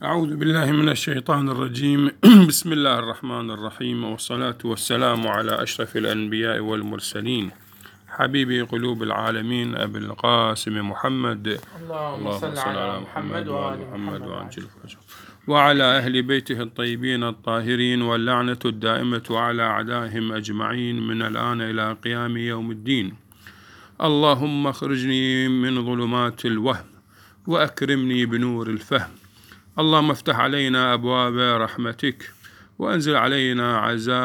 أعوذ بالله من الشيطان الرجيم. بسم الله الرحمن الرحيم، والصلاة والسلام على أشرف الأنبياء والمرسلين، حبيبي قلوب العالمين أبي القاسم محمد، اللهم صل على محمد وآل محمد وعلى أهل بيته الطيبين الطاهرين، واللعنة الدائمة على أعدائهم أجمعين من الآن إلى قيام يوم الدين. اللهم اخرجني من ظلمات الوهم وأكرمني بنور الفهم. اللهم افتح علينا أبواب رحمتك، وأنزل علينا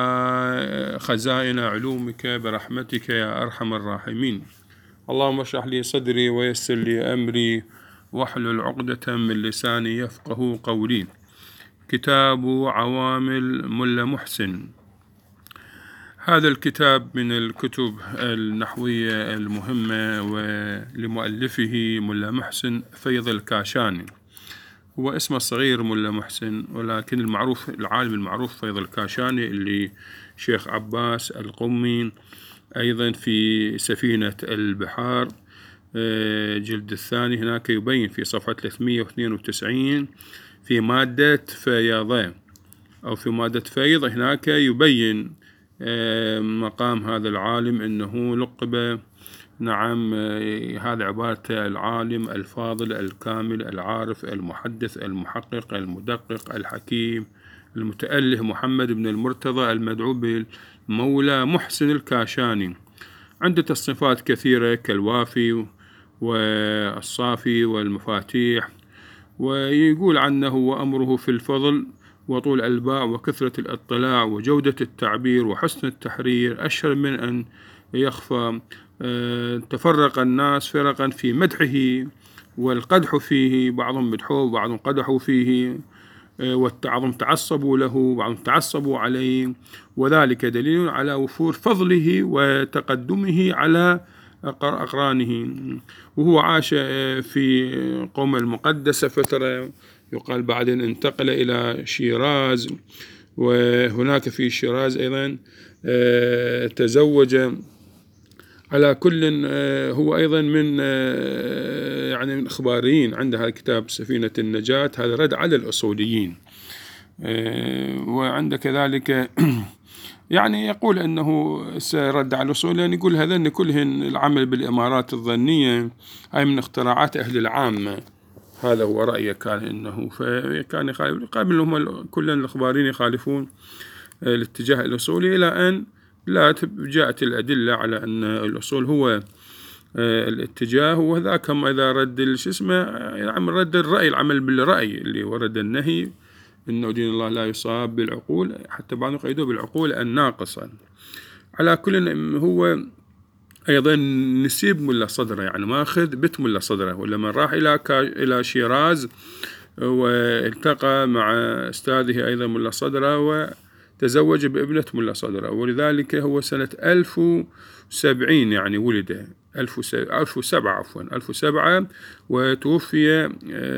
خزائن علومك برحمتك يا أرحم الراحمين. اللهم اشرح لي صدري ويسر لي أمري، واحلل عقدة من لساني يفقه قولي. كتاب عوامل ملا محسن. هذا الكتاب من الكتب النحوية المهمة، ولمؤلفه ملا محسن فيض الكاشاني. هو اسمه الصغير ملا محسن، ولكن المعروف العالم المعروف فيض الكاشاني اللي شيخ عباس القمي أيضا في سفينة البحار جلد الثاني هناك يبين في صفحة 392 في مادة فيضان أو في مادة فيض، هناك يبين مقام هذا العالم أنه لقب نعم هذا عبارة العالم الفاضل الكامل العارف المحدث المحقق المدقق الحكيم المتأله محمد بن المرتضى المدعو بالمولى محسن الكاشاني. عنده تصنيفات كثيرة كالوافي والصافي والمفاتيح، ويقول عنه وأمره في الفضل وطول الباع وكثرة الاطلاع وجودة التعبير وحسن التحرير أشهر من أن يخفى. تفرق الناس فرقا في مدحه والقدح فيه، بعضهم مدحوه وبعضهم قدحوا فيه، والتعظم تعصبوا له وبعضهم تعصبوا عليه، وذلك دليل على وفور فضله وتقدمه على أقرانه. وهو عاش في قوم المقدسة فترة، يقال بعدين انتقل إلى شيراز، وهناك في شيراز أيضا تزوج. على كل هو أيضا من يعني من إخباريين. عنده كتاب سفينة النجاة، هذا رد على الأصوليين. وعنده كذلك يعني يقول أنه سيرد على الأصوليين، يقول هذين كلهن العمل بالإمارات الظنية هاي من اختراعات أهل العامة. هذا هو رأيه، كان إنه فكان يخالف قبل هم كل الإخباريين يخالفون الاتجاه الأصولي، إلى أن لا جاءت الأدلة على أن الأصول هو الاتجاه، وذاك هم إذا رد يعني رد الرأي العمل بالرأي اللي ورد النهي إنه دين الله لا يصاب بالعقول، حتى بعضهم قيدوه بالعقول الناقصة. على كل هو أيضا نسيب ملا صدره، يعني ماخذ بيت ملا صدره، ولما راح إلى شيراز والتقى مع أستاذه أيضا ملا صدره وتزوج بابنة ملا صدره، ولذلك هو سنة 1070 يعني ولد 1007 وتوفي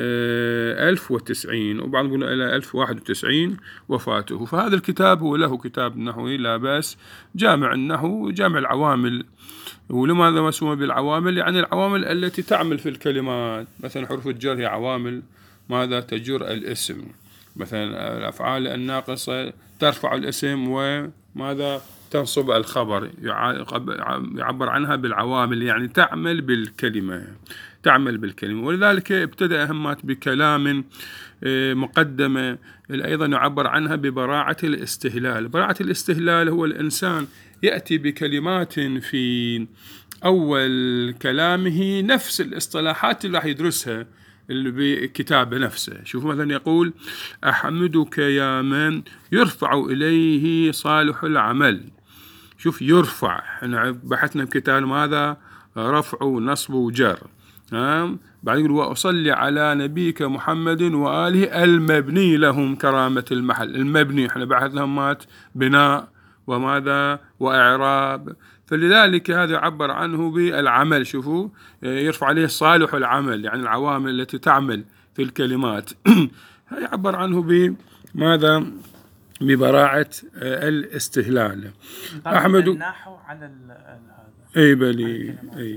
1090، وبعضهم يقولون إلى 1091 وفاته. فهذا الكتاب هو له كتاب نحوي لا بأس، جامع النحو جامع العوامل. ولماذا ما سمي بالعوامل؟ يعني العوامل التي تعمل في الكلمات، مثلا حروف الجر هي عوامل ماذا تجر الاسم، مثلا الأفعال الناقصة ترفع الاسم وماذا تنصب الخبر، يعبر عنها بالعوامل، يعني تعمل بالكلمة. ولذلك ابتدأ همات بكلام مقدمة أيضا يعبر عنها ببراعة الاستهلال. براعة الاستهلال هو الإنسان يأتي بكلمات في أول كلامه نفس الاصطلاحات اللي راح يدرسها اللي بكتابه نفسه. شوفوا مثلا يقول أحمدك يا من يرفع إليه صالح العمل. شوف يرفع، احنا بحثنا بكتاب ماذا؟ رفع ونصب وجر. بعد يقول وأصلي على نبيك محمد وآله المبني لهم كرامة المحل. المبني احنا بحثنا مات بناء وماذا وإعراب، فلذلك هذا يعبر عنه بالعمل. شوفوا يرفع عليه صالح العمل، يعني العوامل التي تعمل في الكلمات يعبر عنه بماذا؟ ببراعة الاستهلال. أحمد النحو على هذا أي بلي أي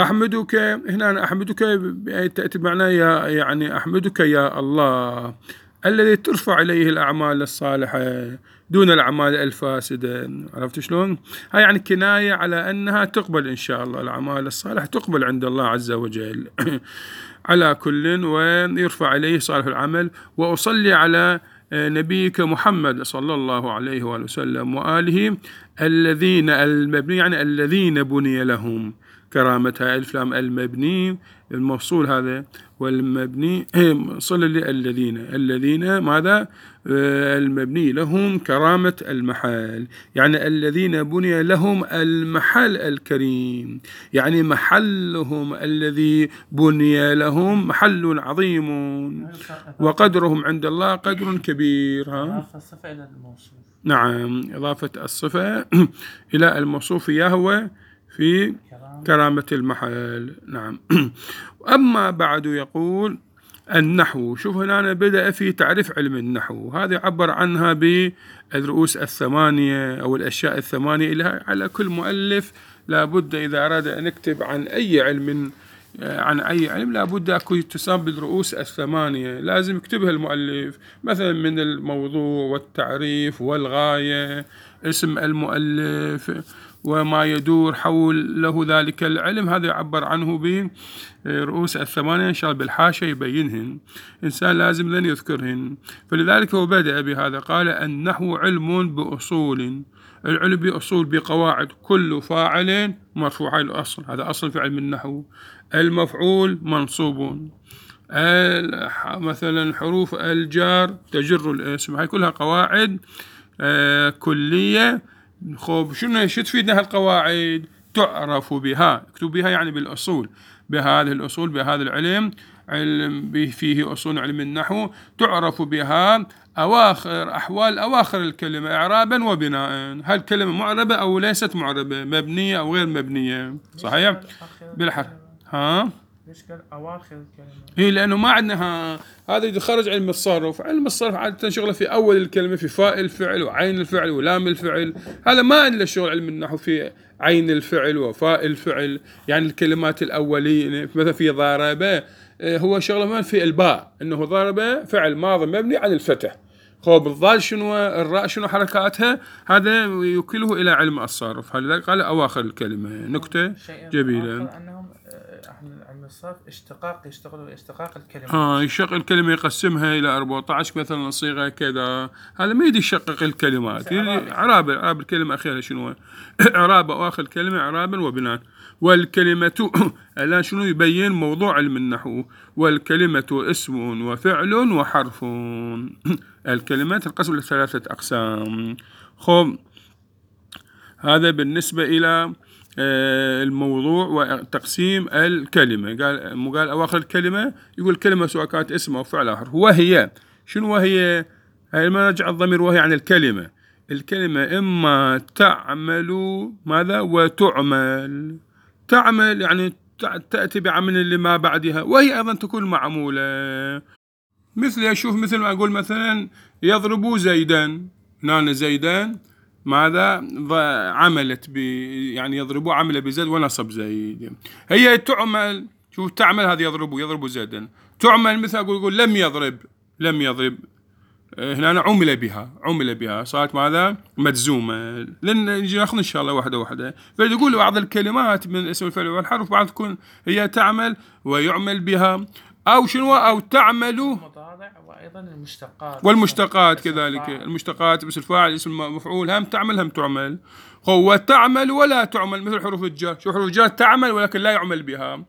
أحمدك هنا، أحمدك تأتي معناه يعني أحمدك يا الله، الذي ترفع إليه الأعمال الصالحة دون الأعمال الفاسدة. عرفت شلون؟ هاي يعني كناية على أنها تقبل إن شاء الله، الأعمال الصالحة تقبل عند الله عز وجل. على كل، ويرفع إليه صالح العمل. وأصلي على نبيك محمد صلى الله عليه وآله وسلم وآله الذين، المبني يعني الذين بني لهم كرامتها، ألف لام المبني الموصول هذا، والمبني صل الذين ماذا المبني لهم كرامة المحل، يعني الذين بني لهم المحل الكريم، يعني محلهم الذي بني لهم محل عظيم وقدرهم عند الله قدر كبير. إضافة الصفة إلى الموصوف. نعم، إضافة الصفة إلى الموصوف هو في كرامة المحل. نعم. أما بعد يقول النحو. شوف هنا بدأ في تعريف علم النحو، هذا عبر عنها بالرؤوس الثمانية أو الأشياء الثمانية إلى على كل مؤلف لابد إذا أراد أن يكتب عن أي علم لابد أن يتسام بالرؤوس الثمانية، لازم يكتبها المؤلف، مثلا من الموضوع والتعريف والغاية، اسم المؤلف وما يدور حول له ذلك العلم، هذا يعبر عنه برؤوس الثمانية. إن شاء الله بالحاشية يبينهن، إنسان لازم لن يذكرهن. فلذلك هو بدأ بهذا، قال النحو علم بأصول، العلم بأصول بقواعد، كل فاعل مرفوع، الأصل هذا أصل في علم النحو، المفعول منصوب، مثلا حروف الجار تجر الاسم، هاي كلها قواعد كلية. خب شنو تفيدنا هالقواعد؟ تعرف بها، اكتب بها يعني بالأصول، بهذه الأصول، بهذا العلم، علم فيه أصول علم النحو، تعرف بها أحوال أواخر الكلمة إعرابا وبناء، هل الكلمة معربة أو ليست معربة، مبنية أو غير مبنية، صحيح؟ بالحق ليش قال أواخر الكلمة؟ هي لأنه ما عندنا هذا يخرج علم الصرف. علم الصرف عادة شغله في أول الكلمة، في فاء الفعل وعين الفعل ولام الفعل، هذا ما عندنا شغل علم النحو في عين الفعل وفاء الفعل، يعني الكلمات الأولية، مثلا في ضرب هو شغله ما في الباء، إنه ضرب فعل ماضي مبني على الفتح. خب الضال شنو، الراء شنو حركاتها، هذا يوكله إلى علم الصرف. لذلك قال أواخر الكلمة. نكتة جميلة. علم الصرف يشتغلوا اشتقاق الكلمة. يشقق الكلمة، يقسمها إلى 14 مثلا صيغة كذا، هذا ما يدي يشقق الكلمات، إعراب الكلمة أخيرا شنو، إعراب أواخر الكلمة إعرابا وبناء. والكلمة الآن شنو يبين موضوع علم النحو، والكلمة اسم وفعل وحرف. الكلمات القسم لثلاثة أقسام. خب هذا بالنسبة إلى الموضوع وتقسيم الكلمة. قال أواخر الكلمة، يقول كلمة سواء كانت اسم أو فعل أو حرف. وهي شنو وهي؟ هاي ما نرجع الضمير، وهي عن الكلمة. الكلمة إما تعمل ماذا وتعمل. تعمل يعني تأتي بعمل اللي ما بعدها، وهي أيضا تكون معمولة. مثل ما أقول مثلا يضرب زيدا، هنا زيدا ماذا عملت يعني يضربوا عمل بزيد ونصب زيد. هي تعمل، شوف تعمل هذه يضرب زيدا، تعمل مثل أقول لم يضرب هنا عمل بها صارت ماذا مجزومة. لن نجي ناخذ إن شاء الله واحدة. فيقول بعض الكلمات من اسم الفعل والحرف بعض تكون هي تعمل ويعمل بها، أو شنو، أو تعمل وأيضا المشتقات والمشتقات كذلك، المشتقات مثل الفاعل اسم مفعول، هم تعمل هم تعمل. هو تعمل ولا تعمل، مثل حروف الجر، شو حروف الجر تعمل ولكن لا يعمل بها.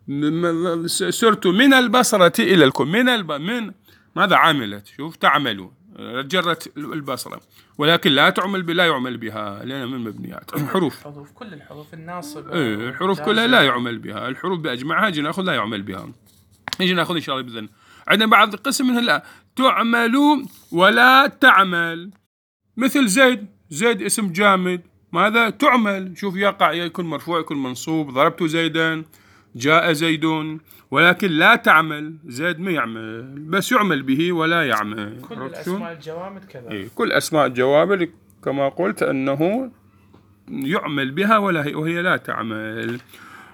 سرت من البصرة إلى الكوم، من ماذا عملت، شوف تعمل جرت البصرة ولكن لا يعمل بها لأنها من مبنيات الحروف. كل الحروف الناصب الحروف كلها لا يعمل بها، الحروف بأجمعها نجي ناخذ لا يعمل بها. نجي ناخذ إن شاء الله بإذن. عندنا بعض قسم منها لا تعمل ولا تعمل، مثل زيد اسم جامد، ماذا تعمل، شوف يقع يكون مرفوع يكون منصوب، ضربت زيدا، جاء زيد، ولكن لا تعمل، زيد ما يعمل بس يعمل به ولا يعمل. كل الأسماء الجوامد كذا، كل أسماء الجوامد كما قلت أنه يعمل بها وهي لا تعمل.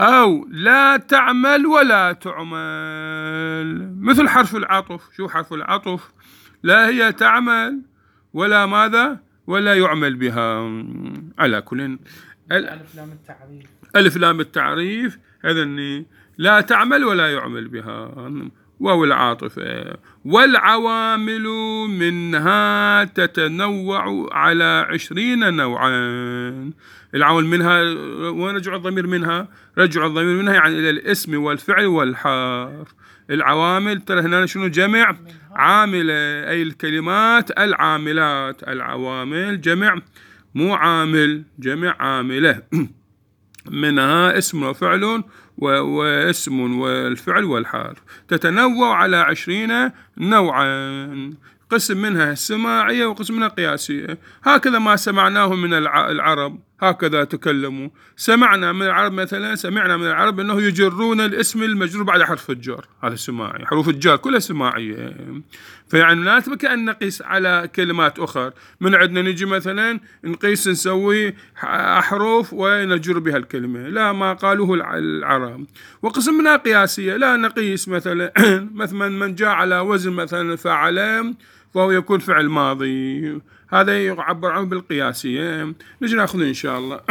أو لا تعمل ولا تعمل، مثل حرف العطف. شو حرف العطف؟ لا هي تعمل ولا ماذا ولا يعمل بها. على كل ألف لام التعريف، ألف لام التعريف، هذا لا تعمل ولا يعمل بها، وهو العاطفة. والعوامل منها تتنوع على 20 نوعا. العوامل منها، وين رجع الضمير منها؟ رجع الضمير منها يعني إلى الاسم والفعل والحرف. العوامل ترى هنا شنو؟ جمع عاملة، أي الكلمات العاملات. العوامل جمع مو عامل، جمع عاملة. منها اسم وفعل واسم والفعل والحرف، تتنوع على 20 نوعا. قسم منها السماعية وقسم منها قياسية. هكذا ما سمعناه من العرب، هكذا تكلموا. سمعنا من العرب مثلا، سمعنا من العرب أنه يجرون الاسم المجرور بعد حرف الجر، هذا السماعي. حروف الجر كلها سماعية. فيعني لا كأن نقيس على كلمات أخرى. من عندنا نجي مثلا نقيس نسوي أحرف ونجر بها الكلمة، لا، ما قالوه العرب. وقسم منها قياسية، لا نقيس مثلا مثلا من جاء على وزن مثلا فعل فهو يكون فعل ماضي، هذا يعبر عنه بالقياسية. نجي ناخذ إن شاء الله.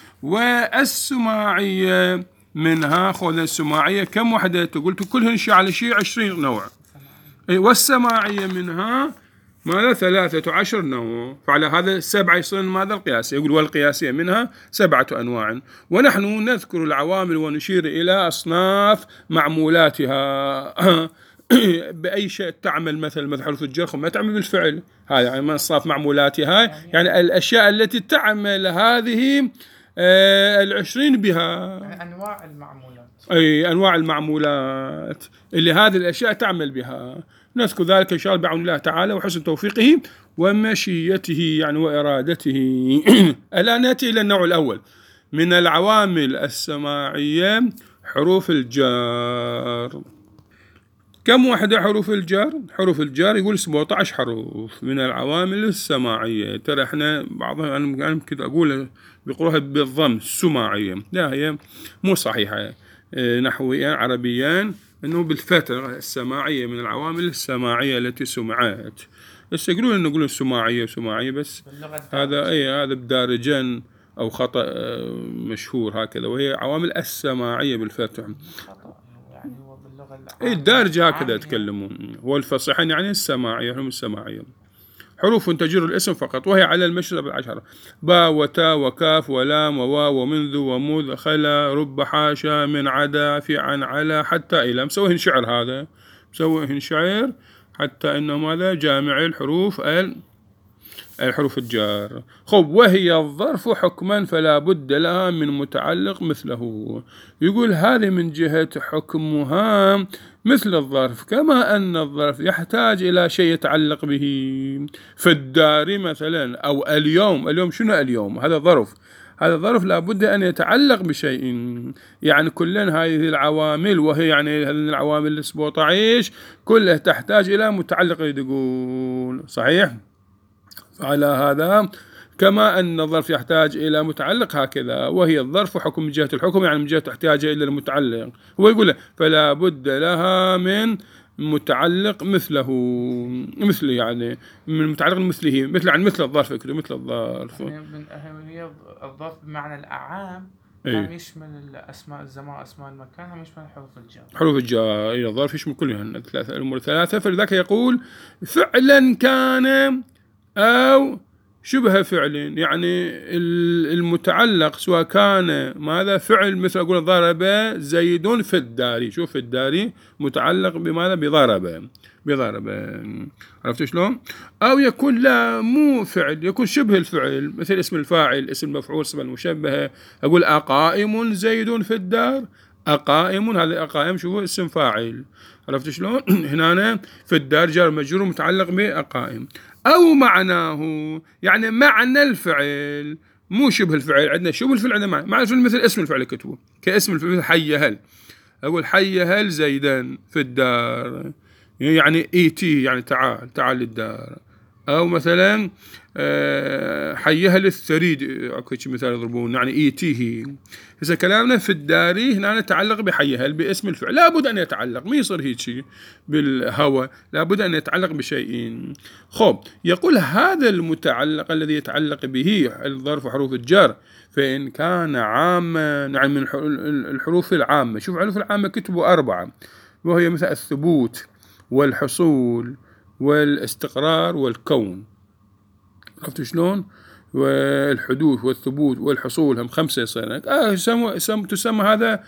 والسماعية منها، خذ السماعية كم وحدة؟ قلت كلهن شيء على شيء 20 نوع. والسماعية منها ماذا؟ 13 نوع. فعلى هذا 7 يصير ماذا؟ القياسية. يقول والقياسية منها 7 أنواع. ونحن نذكر العوامل ونشير إلى أصناف معمولاتها. بأي شيء تعمل، مثل حرف الجر ما تعمل بالفعل، هذا يعني من أصناف معمولاتها، يعني الأشياء التي تعمل هذه 20 بها، يعني أنواع المعمولات، أي أنواع المعمولات اللي هذه الأشياء تعمل بها. نذكر ذلك إن شاء الله بعون الله تعالى وحسن توفيقه ومشيته يعني وإرادته. الآن نأتي إلى النوع الأول من العوامل السماعية، حروف الجر. كم وحدة حروف الجر؟ حروف الجر يقول 17 حروف من العوامل السماعية. ترى احنا بعضها أنا كده أقول بيقروها بالضم السماعية، لا هي مو صحيحة نحويا عربيا، إنه بالفتح السماعية من العوامل السماعية التي سمعت. بس يقولون نقول السماعية سماعية، بس هذا بدارجا أو خطأ مشهور هكذا، وهي عوامل السماعية بالفتح. يعني هو باللغة الدارجة هكذا يتكلمون، هو الفصيح يعني السماعية، هم السماعية. حروف تجر الاسم فقط، وهي على المشرب 10: با وتا وكاف ولام وواو ومنذ ومذ خلا رب حاشا من عدا في عن على حتى إلى. مسويهن شعر، هذا مسويهن شعر حتى إنه ماذا؟ جامع الحروف الجار. خب، وهي الظرف حكما فلا بد لها من متعلق مثله. يقول هذه من جهة حكمها مثل الظرف، كما أن الظرف يحتاج إلى شيء يتعلق به. في الدار مثلا، أو اليوم شنو اليوم؟ هذا ظرف، هذا الظرف لابد أن يتعلق بشيء. يعني كلن هذه العوامل، وهي يعني هذه العوامل 17 كلها تحتاج إلى متعلق، يقول صحيح. على هذا كما أن الظرف يحتاج إلى متعلق هكذا، وهي الظرف حكم من جهة الحكم، يعني من جهة احتياجها إلى المتعلق. هو يقول فلا بد لها من متعلق مثله، مثل يعني من متعلق مثله، مثل يعني مثل الظرف، مثل الظرف. يعني من أهمية الظرف بمعنى الأعام، أي. يشمل الأسماء الزمان، أسماء المكان، يشمل حروف الجر. حروف الجر الظرف يشمل كلها الأمور الثلاثة. فلذلك يقول فعلا كان أو شبه فعل، يعني المتعلق سواء كان ماذا؟ فعل، مثل أقول ضرب زيد في الدار. شوف الدار متعلق بماذا؟ بضرب. عرفت شلون؟ أو يكون لا مو فعل، يكون شبه الفعل، مثل اسم الفاعل، اسم المفعول، اسم المشبهة. أقول أقائم زيد في الدار. أقائم، هذا أقائم شوفوا اسم فاعل. عرفت شلون؟ هنا في الدار جار مجرور متعلق بأقائم. أو معناه، يعني معنى الفعل، مو شبه الفعل. عندنا شبه الفعل، عندنا معنى الفعل، مثل اسم الفعل كتبه كاسم الفعل، مثل حي هل. أقول حي هل زيدا في الدار، يعني إيتي يعني تعال للدار. أو مثلا حيها للثريد، اكو مثال يضربون يعني ايتيه. هسه كلامنا في الداري هنا نتعلق بحيها باسم الفعل، لابد ان يتعلق، ما يصير هيك بالهوى، لابد ان يتعلق بشيء. خب يقول هذا المتعلق الذي يتعلق به الظرف وحروف الجر، فإن كان عاما يعني من الحروف العامة. شوف الحروف العامة كتبوا 4، وهي مثل الثبوت والحصول والاستقرار والكون. عرفت شلون؟ والحدوث والثبوت والحصول هم 5 سنة. تسمى هذا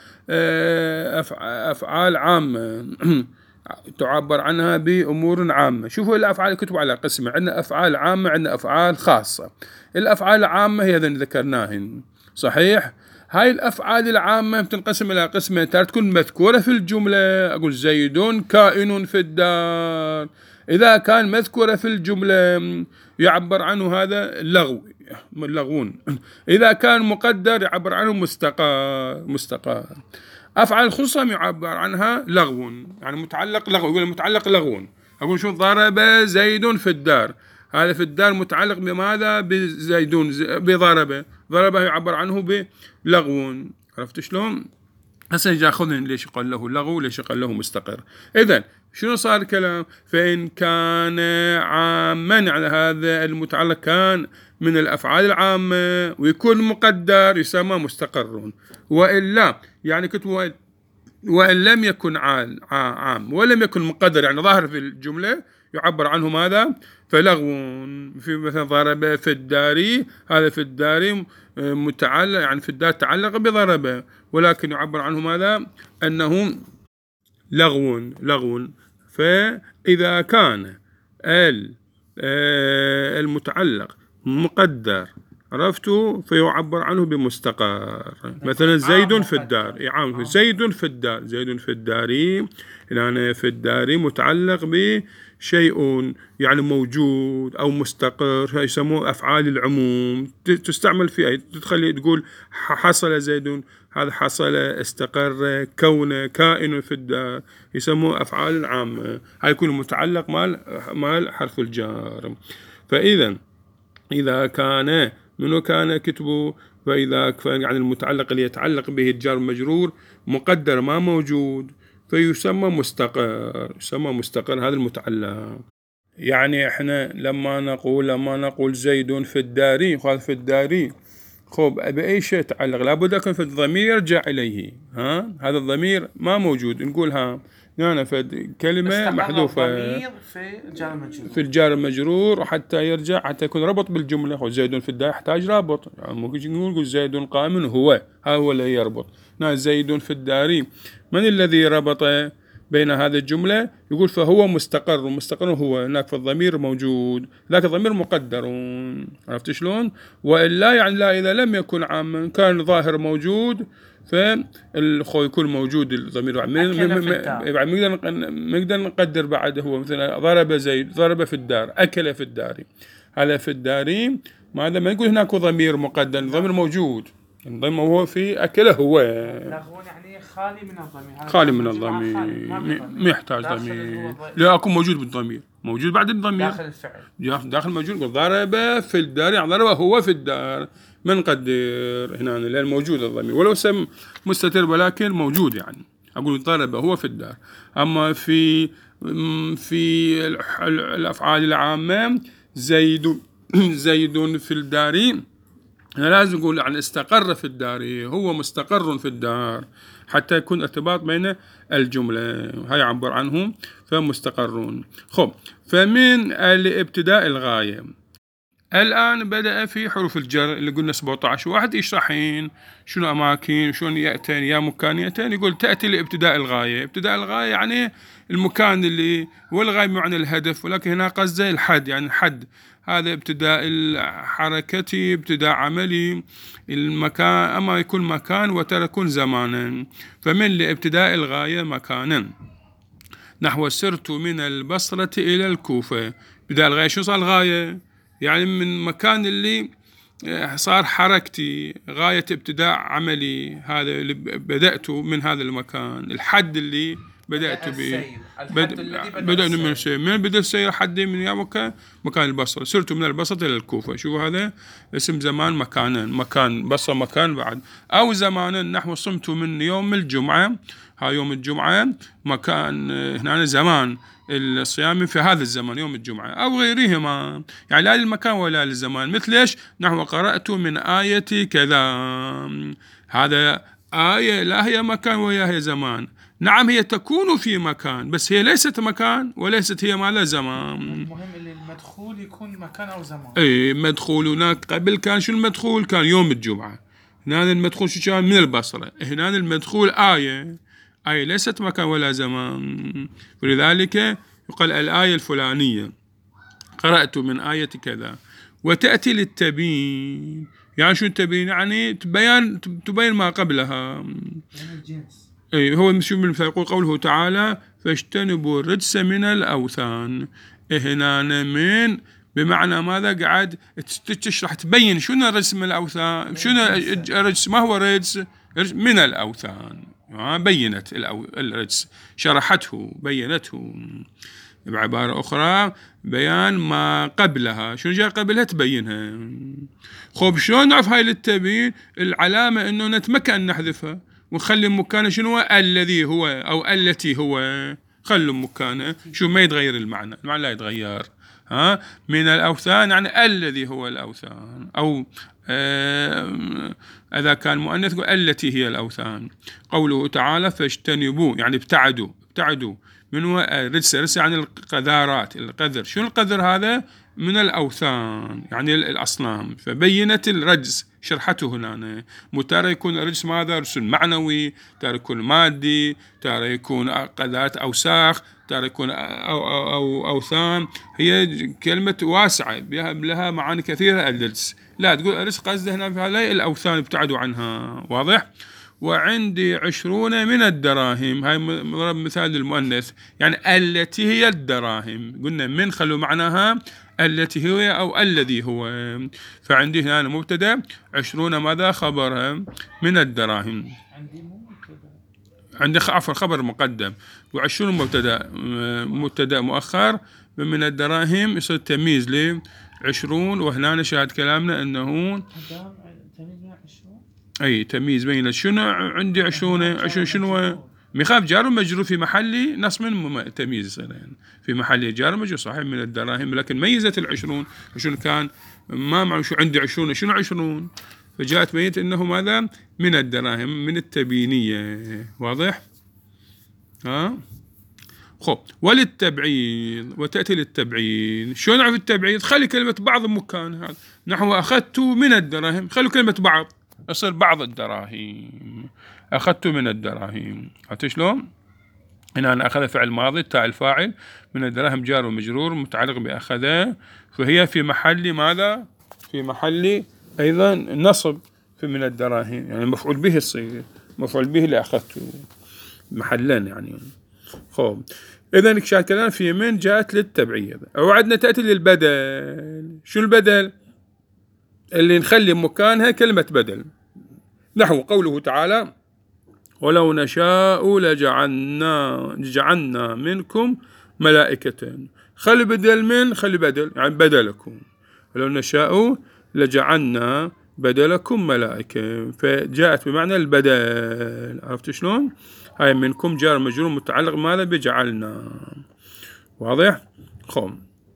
أفعال عامة تعبر عنها بأمور عامة. شوفوا الأفعال كتبوا على قسم، عندنا أفعال عامة، عندنا أفعال خاصة. الأفعال العامة هي ذن ذكرناهن صحيح. هاي الأفعال العامة بتنقسم إلى قسمين، تكون مذكورة في الجملة، أقول زيد كائن في الدار. إذا كان مذكورة في الجملة يعبر عنه هذا لغون. إذا كان مقدر يعبر عنه مستقر. أفعال الخصم يعبر عنها لغو، يعني متعلق لغو، يقول متعلق لغو. أقول شو ضرب زيد في الدار، هذا في الدار متعلق بماذا؟ بزيدون، ضربه يعبر عنه بلغو. عرفت شلون؟ هسه ياخذن ليش يقال له لغو، ليش يقال له مستقر. إذن شنو صار الكلام؟ فإن كان عاما على هذا المتعلق كان من الأفعال العامة ويكون مقدر يسمى مستقر، وإلا يعني كتبوا وإن لم يكن عام ولم يكن مقدر يعني ظاهر في الجملة يعبر عنه ماذا؟ فلغو. في مثلا ضرب في الدار، هذا في الدار متعلق يعني في الدار تعلق بضرب، ولكن يعبر عنه ماذا؟ أنه لغو. فإذا كان المتعلق مقدر عرفتوا فيعبر عنه بمستقر. مثلا زيد في الدار، زيد في الدار، زيد في الدار، يعني في الدار متعلق بشيء يعني موجود أو مستقر، يسموه أفعال العموم، تستعمل في أي تخلي تقول حصل زيد، هذا حصل، استقر، كون، كائن في الدار، يسموه أفعال العامة. هاي يكون متعلق مال حرف الجار. فإذا إذا كان منو كان كتبه، فإذا يعني المتعلق اللي يتعلق به الجار المجرور مقدر ما موجود فيسمى مستقر، يسمى مستقر هذا المتعلق. يعني احنا لما نقول زيد في الدار، قال في الدار، خب بأي شيء يتعلق لابد يكون في الضمير يرجع إليه. هذا الضمير ما موجود، نقولها هنا في كلمة محذوفة في الجار المجرور، وحتى يرجع حتى يكون ربط بالجملة. زيد في الدار يحتاج رابط، يعني ممكن نقول زيد قائم، هو اللي يربط. زيد في الدار، من الذي ربط بين هذه الجملة؟ يقول فهو مستقر، مستقر هو، هناك في الضمير موجود، ذاك الضمير مقدر. عرفت شلون؟ وإلا يعني لا، إذا لم يكن عاما كان ظاهر موجود فالخو يكون موجود الضمير، نقدر نقدر بعده. هو مثلا ضرب زيد، ضرب في الدار، أكل في الدار، هذا في الدار ماذا؟ ما يقول هناك ضمير مقدر، الضمير موجود، الضمير هو في أكله هو، يعني خالي من الضمير، خالي من الضمير، ما يحتاج ضمير، لا أكون موجود بالضمير، موجود بعد الضمير داخل الفعل، داخل موجود. ضرب في الدار يعني ضرب هو في الدار، ما نقدر هنا لأن موجود الضمير ولو سم مستتر ولكن موجود، يعني أقول ضرب هو في الدار. أما في الأفعال العامة زيد في الدار، أنا لازم أقول عن استقر في الدار، هو مستقر في الدار، حتى يكون ارتباط بين الجملة، هاي يعبر عنهم فمستقرون. خب فمن الابتداء الغاية، الآن بدأ في حروف الجر اللي قلنا 17 واحد يشرحين شنو أماكن شلون يأتين يا مكانيتين. يقول تأتي لابتداء الغاية. ابتداء الغاية يعني المكان اللي، والغاية معنى الهدف، ولكن هنا قصده الحد، يعني حد، هذا ابتداء الحركة، ابتداء عملي، المكان، أما يكون مكان وتركون زمانا. فمن لابتداء الغاية مكانا، نحو سرت من البصرة إلى الكوفة. ابتداء الغاية شو صار الغاية؟ يعني من مكان اللي صار حركتي، غاية ابتداء عملي، هذا اللي بدأت من هذا المكان، الحد اللي بدأت السير. الحد الذي بدأ من السير. من بدأ السير حد من مكان البصرة. سرت من البصرة إلى الكوفة. شوفوا هذا اسم زمان مكانا، مكان بصرة مكان بعد، أو زمانا نحو صمت من يوم الجمعة. هاي يوم الجمعة مكان هنا زمان الصيام في هذا الزمان يوم الجمعة، أو غيرهما، يعني لا للمكان ولا للزمان. مثل إيش؟ نحو قرأت من آية كذا. هذا آية لا هي مكان ولا هي زمان. نعم هي تكون في مكان، بس هي ليست مكان وليست هي ماذا زمان. المهم ان المدخول يكون مكان او زمان. اي مدخول. هناك قبل كان شو المدخول؟ كان يوم الجمعة. هنا المدخول شو كان؟ من البصرة. هنا المدخول آية ليست مكان ولا زمان. ولذلك يقال الآية الفلانية قرأت من آية كذا. وتأتي للتبيين. يعني شو التبيين؟ يعني تبين ما قبلها. الجنس. أي هو مشو يقول قوله تعالى فاجتنبوا الرجس من الأوثان. هنا من بمعنى ماذا؟ قاعد تشرح تبين شنو الرجس من الأوثان. شنو الرجس؟ ما هو رجس من الأوثان. بينت الرجس، شرحته، بينته. بعبارة أخرى بيان ما قبلها. شنو جاء قبلها تبينها. خب شلون نعرف هاي للتبيين؟ العلامة إنه نتمكن نحذفها ونخلي مكانه شنو؟ الذي هو أو التي هو. خلوا مكانه شو ما يتغير المعنى لا يتغير. من الأوثان يعني الذي هو الأوثان، أو إذا كان مؤنث التي هي الأوثان. قوله تعالى فاجتنبوا يعني ابتعدوا من هو الرجس يعني القذارات، القذر. شنو القذر هذا؟ من الأوثان يعني الأصنام. فبينت الرجس، شرحته هنا. ترى يكون الرجس ماذا؟ رجس معنوي، ترى يكون مادي، ترى يكون قذات أوساخ، ترى يكون أو أوثان. هي كلمة واسعة لها معاني كثيرة. الرجس لا تقول الرجس قصده هنا في هذه الأوثان ابتعدوا عنها. واضح؟ وعندي 20 من الدراهم. هاي مضرب مثال للمؤنث يعني التي هي الدراهم. قلنا من خلوا معناها التي هي أو الذي هو. فعندي هنا مبتدأ 20 ماذا؟ خبرها من الدراهم. عندي عفوا خبر مقدم، و20 مبتدأ مؤخر. من الدراهم يصير تمييز ل 20. وهنا شاهد كلامنا أنه أي تمييز بين شنو عندي 20 شنو مخاف جار مجرور في محل نصب من تمييز يعني في محل جار مجرور صحيح من الدراهم، لكن ميزت 20 كان ما معه شو عندي 20 شنو 20 فجاءت ميت انه ماذا؟ من الدراهم من التبيينية. واضح؟ خب وللتبعيض وتأتي للتبعيض. شو نعرف التبعيض؟ خلي كلمة بعض مكان هذا نحو أخذت من الدراهم. خلوا كلمة بعض يصير بعض الدراهم. أخذت من الدراهم. عرفت شلون؟ هنا أنا أخذ فعل ماضي تاء الفاعل، من الدراهم جار ومجرور متعلق بأخذه، فهي في محل ماذا؟ في محل أيضا نصب في من الدراهم يعني مفعول به الصيغة مفعول به لأخذته محلا يعني. خب إذا شاهد كلام في من جاءت للتبعية. وعدنا تأتي للبدل. شو البدل؟ اللي نخلي مكانها كلمة بدل. نحو قوله تعالى ولو نشاء لجعلنا منكم ملائكة. خلي بدل من خلي بدل يعني بدلكم. ولو نشاء لجعلنا بدلكم ملائكة، فجاءت بمعنى البدل. عرفت شلون؟ هاي منكم جار مجرور متعلق ماذا؟ بجعلنا. واضح؟ خب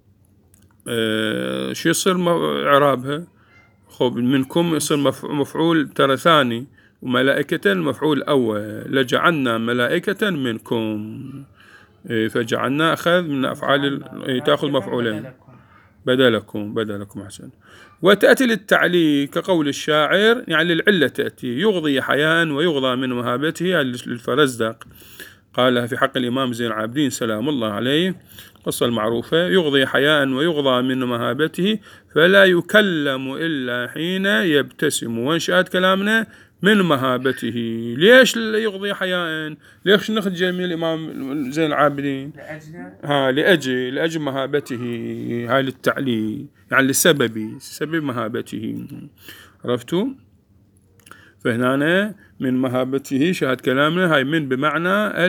شو يصير إعرابها؟ خب منكم يصير مفعول ترى ثاني، وملائكة مفعول أول. لجعلنا ملائكة منكم. فجعلنا أخذ من أفعال تأخذ مفعولين بدلكم أحسن. وتأتي للتعليق كقول الشاعر يعني للعلة تأتي. يغضي حياء ويغضى من مهابته للفرزدق قالها في حق الإمام زين العابدين سلام الله عليه، قصة المعروفة. يغضي حياء ويغضى من مهابته فلا يكلم إلا حين يبتسم. وانشأت كلامنا من مهابته. ليش يغضي حياء؟ ليش نخرج من الإمام زين العابدين؟ لأجل مهابته. هاي للتعليل يعني لسبب مهابته. عرفتوا؟ فهنا من مهابته شاهد كلامنا هاي من بمعنى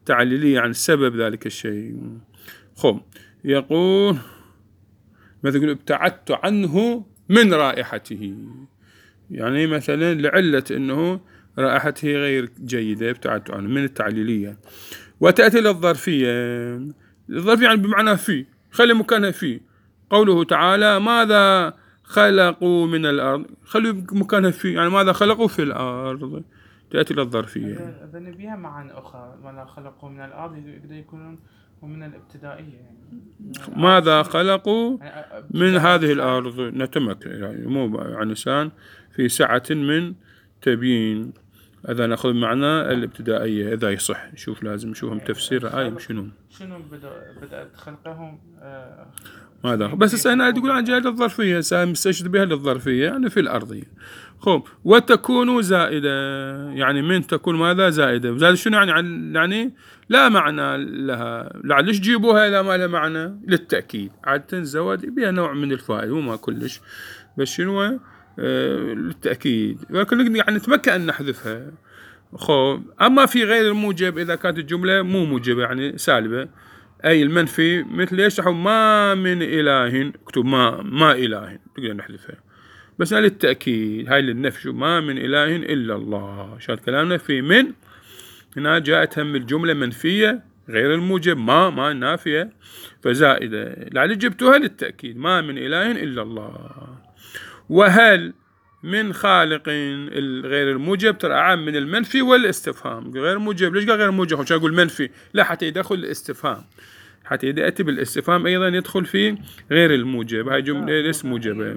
تعليلية عن سبب ذلك الشيء. خب يقول مثلا يقول ابتعدت عنه من رائحته، يعني مثلا لعلة أنه رائحته غير جيدة ابتعدت عنه من التعليلية. وتأتي للظرفية، الظرفية يعني بمعنى في، خلي مكانها في. قوله تعالى ماذا خلقوا من الأرض، خلوا مكانها في، يعني ماذا خلقوا في الأرض، تأتي للظرفية. إذا نبيها معاني أخرى، ماذا خلقوا من الأرض يقدر يكونون ومن الابتدائية يعني. ماذا خلقوا يعني من هذه الأرض، نتمكن يعني مو عن لسان في سعة من تبيين. إذا نأخذ معنا الابتدائية إذا يصح، نشوف لازم نشوفهم تفسير آية شنو بدأت خلقهم ماذا، بس أنا تقول عن جهة الظرفية مستشهد بها للظرفية يعني في الأرضية. خب وتكون زائدة، يعني من تكون ماذا زائدة، زائدة شنو يعني لا معنى لها، ليش جيبوها إذا ما لها معنى؟ للتأكيد، عادة زواد بها نوع من الفائدة وما كلش، بس شنو للتأكيد، ولكن يعني نتمكن أن نحذفها. خب أما في غير الموجب إذا كانت الجملة مو موجبة يعني سالبة، أي المنفي مثل يشرح ما من إله، اكتب ما إله تقدر نحذفها، بس للتأكيد هاي للنفي، شو ما من إله إلا الله. شاد كلامنا في من هنا جاءت هم الجملة منفية غير الموجب ما نافية فزائدة، لعل جبتوها للتأكيد ما من إله إلا الله. وهل من خالق غير الموجب ترى أعم من المنفي والاستفهام. غير موجب ليش قال غير موجب؟ عشان أقول منفي، لا حتى يدخل الاستفهام، حتى إذا أتي بالاستفهام أيضا يدخل في غير الموجب، هاي جملة ليس موجبة.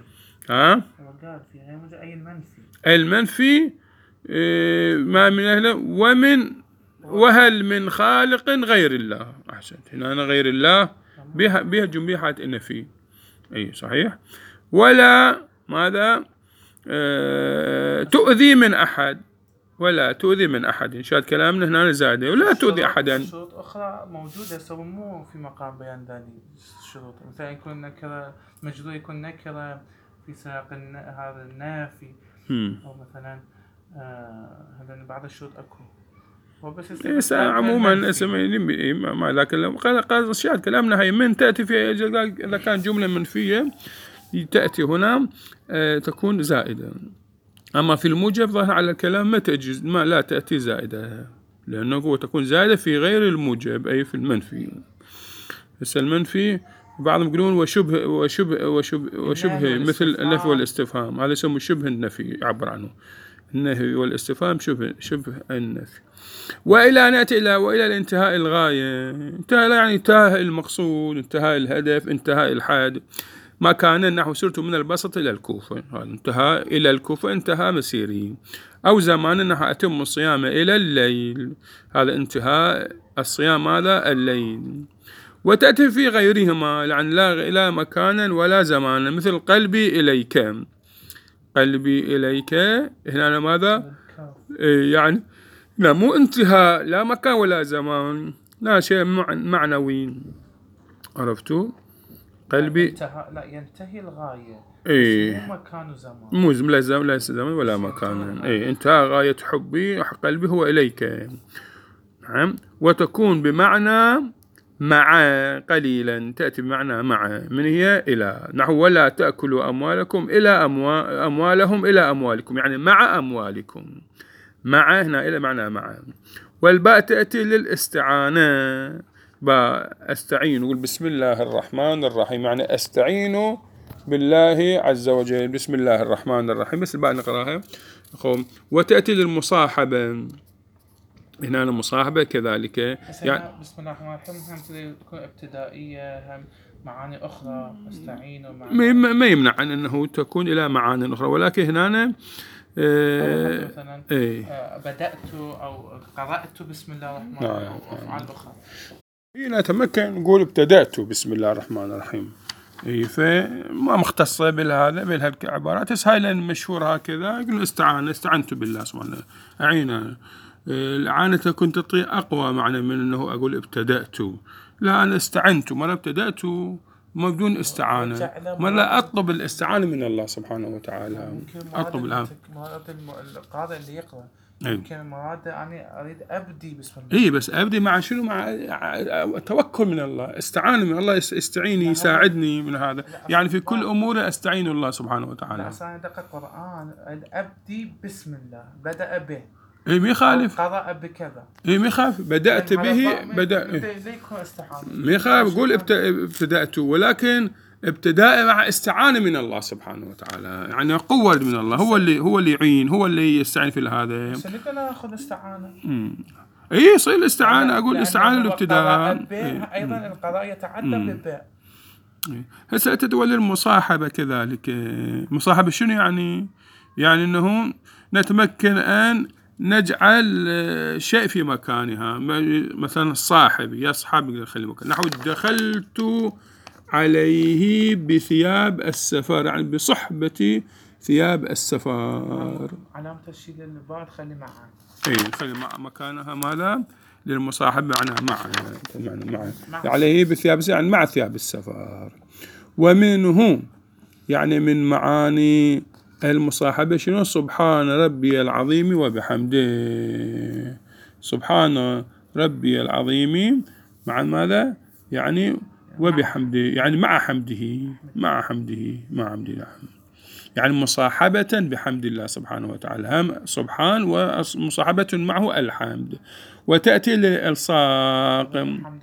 أي المنفي ما من أهله وهل من خالق غير الله. أحسنت، هنا غير الله بها جملة حتى إن في أي صحيح. ولا ماذا تؤذي من أحد، ولا تؤذي من أحد، إن شاء كلامنا هنا زائدة ولا تؤذي أحدا. شروط أخرى موجودة سواء مو في مقام بيان ذلك الشروط، مثلا يكون نكرة مجرور، يكون نكرة في سياق هذا النافي، أو مثلا هذا بعض الشروط أكو. عموما ما لكن لو قال أشياء كلامنا هي من تأتي في إذا كان جملة منفية تأتي هنا تكون زائدة. أما في الموجب ظاهر على الكلام ما لا تأتي زائدة، لأنه هو تكون زائدة في غير الموجب أي في المنفي. بس المنفي بعضهم يقولون وشبه مثل النفي والاستفهام، هذا يسمى شبه النفي، يعبر عنه النفي والاستفهام شبه النفي. وإلى نأتي وإلى الانتهاء الغاية، انتهاء يعني انتهاء المقصود، انتهاء الهدف، انتهاء الحاد. ما كان نحو سرت من البسط إلى الكوفة، هذا انتهى إلى الكوفة، انتهى مسيري. أو زمان نحو أتم الصيام إلى الليل، هذا انتهاء الصيام هذا الليل. وتأتي في غيرهما لعن لا مكانا ولا زمانا، مثل قلبي إليك، قلبي إليك هنا ماذا يعني لا مو انتهاء لا مكان ولا زمان، لا شيء معنوي، عرفتوا؟ قلبي لا ينتهي الغاية، مو مكان وزمان، مو لا زمان ولا مكان، انتهى غاية حبي قلبي هو إليك. نعم. وتكون بمعنى مع قليلا، تأتي بمعنى مع، من هي إلى، نحو ولا تأكلوا أموالكم إلى أموالهم إلى أموالكم، يعني مع أموالكم، مع هنا إلى معنى مع. والباء تأتي للاستعانة، أستعين، يقول بسم الله الرحمن الرحيم، يعني أستعين بالله عز وجل، بسم الله الرحمن الرحيم، بس الباء نقراها. وتأتي للمصاحبة، هنا المصاحبة كذلك يعني بسم الله الرحمن الرحيم هم تكون ابتدائية، هم معاني أخرى أستعين ما يمنع عن أنه تكون إلى معاني أخرى، ولكن هنا مثلا بدأت أو قرأت بسم الله الرحمن الرحيم أو أفعال أخرى. هنا تمكن نقول ابتدأت بسم الله الرحمن الرحيم، فما مختصة بهالعبارات، بس هاي لأن مشهور هكذا، يقول استعنت بالله سبحانه أعينا. الإعانة كنت تعطي أقوى معنى من أنه أقول ابتدأت، لا أنا استعنت، مرة ابتدأت ما بدون استعانة، مرة أطلب الاستعانة من الله سبحانه وتعالى، أطلب الآن القارئ اللي يقرأ ممكن مراد أنا أريد أبدي بسم الله. اي بس ابدي مع شنو؟ مع توكل من الله، استعان من الله، استعيني يساعدني من هذا، يعني في كل امور استعين الله سبحانه وتعالى. لا أصلا دقة القرآن أبدي بسم الله، بدأ به. اي ما يخالف. قرأ بكذا. اي ما يخالف، بدأت به ما يخالف، قول ابتدأت، ولكن ابتداء مع استعانة من الله سبحانه وتعالى، يعني قوة من الله، هو اللي يعين، هو اللي يستعين في هذا. بس أنا أخذ استعانة. اي يصير الاستعانة، اقول استعانة الابتداء. ايضا القضاء يتعدى بالباء. هسه تتولى المصاحبة كذلك. مصاحبة شنو يعني؟ يعني انه نتمكن ان نجعل شيء في مكانها، مثلا الصاحب يصحب خلي مكان، نحو دخلت عليه بثياب السفر، يعني بصحبة ثياب السفر. علامة الشيء اللي بعد خلي معها. اي خلي مكانها ماذا؟ للمصاحبة معناها معه عليه بثياب، يعني مع ثياب السفر. ومنه يعني من معاني المصاحبة شنو؟ سبحان ربي العظيم وبحمده. سبحان ربي العظيم مع ماذا؟ يعني وبحمده، يعني مع حمده يعني مصاحبة بحمد الله سبحانه وتعالى، هم سبحان ومصاحبة معه الحمد. وتأتي للإلصاق.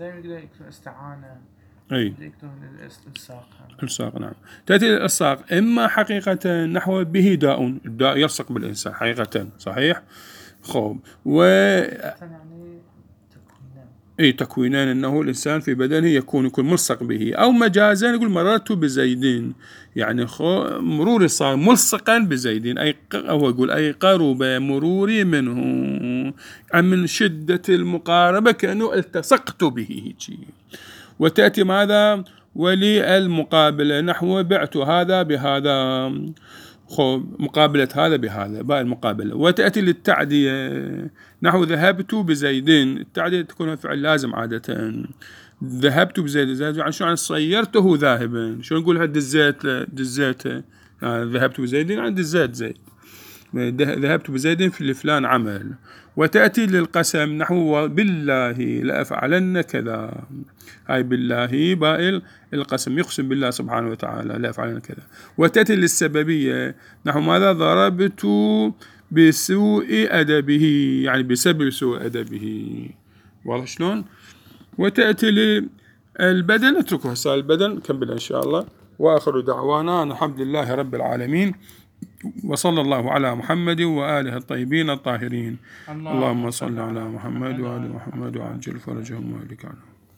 أي الإلصاق نعم. تأتي للإلصاق إما حقيقة نحو به داء، الداء يلصق بالإنسان حقيقة، صحيح. خوب اي تكوينان، انه الانسان في بدنه يكون ملصق به، او مجازا يقول مررت بزيد، يعني مروري صار ملصقا بزيد، اي هو يقول اي قرب مروري منه، من شدة المقاربة كأنه التصقت به. وتأتي ماذا؟ ولي المقابلة نحو بعت هذا بهذا، مقابلة هذا بهذا، باء المقابلة. وتأتي للتعدية نحو ذهبت بزيد، التعدية تكون فعل لازم عادة. ذهبت بزيد يعني شو؟ يعني صيرته ذاهبا. شو نقول دزيت ذهبت بزيد يعني دزيت زيد، ذهبت بزيد في فلان عمل. وتأتي للقسم نحو بالله لأفعلن كذا، هاي بالله باء القسم، يقسم بالله سبحانه وتعالى لأفعلن كذا. وتأتي للسببية نحو ماذا؟ ضربت بسوء أدبه، يعني بسبب سوء أدبه. واضح شلون؟ وتأتي للبدن، اتركوا هسه البدن كمل إن شاء الله. وآخر دعوانا الحمد لله رب العالمين، وصلى الله على محمد وآله الطيبين الطاهرين. اللهم صل على محمد وآل محمد وعجل فرجهم وإليك عنهم.